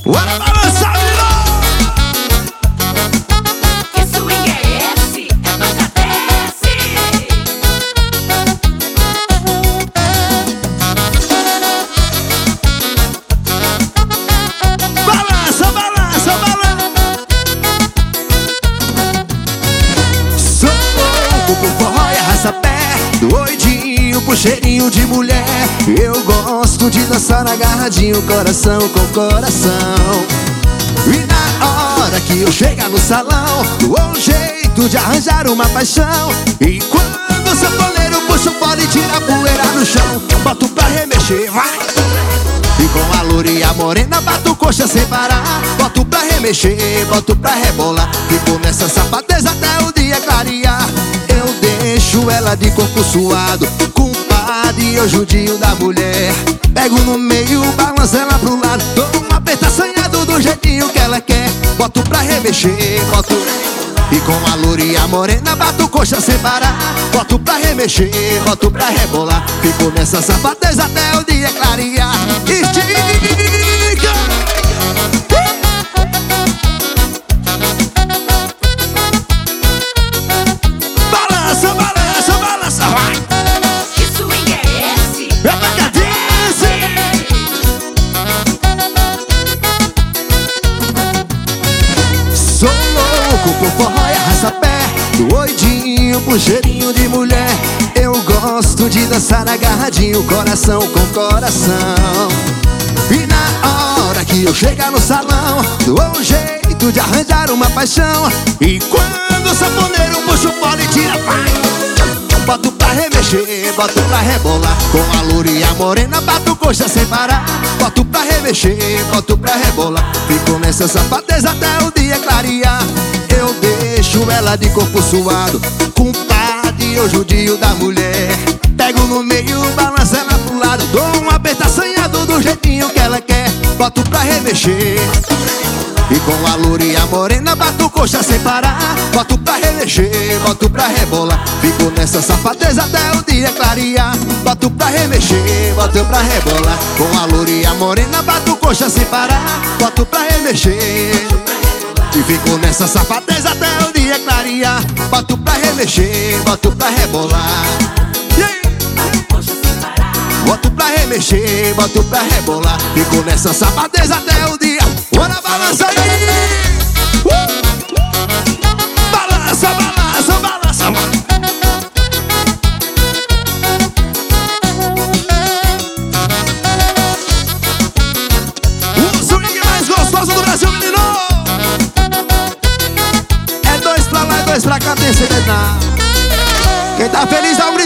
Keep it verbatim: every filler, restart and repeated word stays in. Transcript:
Bora balançar, virou! Que swing é esse? É banca desce. Balança, balança, balança. Sou louco por forró e arrasta-pé, doidinho por cheirinho de mulher. Eu gosto de dançar agarradinho, coração com coração. E na hora que eu chegar no salão, dou um jeito de arranjar uma paixão. E quando o sanfoneiro puxa o fole e tira a poeira no chão, boto pra remexer, vai! E com a loura e a morena bato coxa sem parar. Boto pra remexer, boto pra rebolar. Fico nessa safadeza até o dia clarear. Eu deixo ela de corpo suado, culpado e eu judio da mulher. Pego no meio, balanço ela pro lado, dou uma aperta assanhado do jeitinho que ela quer. Boto pra remexer, boto... E com a loura e a morena bato coxa sem parar. Boto pra remexer, boto pra rebolar. Fico nessa safadeza até o dia clarear. Estica! Balança, balança, balança, vai! Que swing é esse? É banca desce! Sou louco por forró e arrasta-pé, doidinho por cheirinho de mulher. Eu gosto de dançar agarradinho, coração com coração. E na hora que eu chegar no salão, dou um jeito de arranjar uma paixão. E quando o sanfoneiro puxa o fole e tira, vai! Boto pra remexer, boto pra rebolar. Com a loura e a morena bato coxa sem parar. Boto pra remexer, boto pra rebolar. Fico nessa safadeza até o dia clarear. Eu deixo ela de corpo suado, culpado e eu judio da mulher. Pego no meio, balanço ela pro lado, dou um aperto assanhado do jeitinho que ela quer. Boto pra remexer. E com a loura e a morena bato coxa sem parar. Boto pra remexer, boto pra rebolar. Fico nessa safadeza até o dia clarear. Boto pra remexer, boto pra rebolar. Com a loura e a morena bato coxa sem parar. Boto pra remexer. E fico nessa safadeza até o dia clarear. Boto pra remexer, boto pra rebolar. Boto pra remexer, boto pra rebolar. Fico nessa safadeza até o dia. Bora balança aí! Uh! Balança, balança, balança. O swing mais gostoso do Brasil, menino! É dois pra lá e dois pra cá, tem que se. Quem tá feliz dá um grito.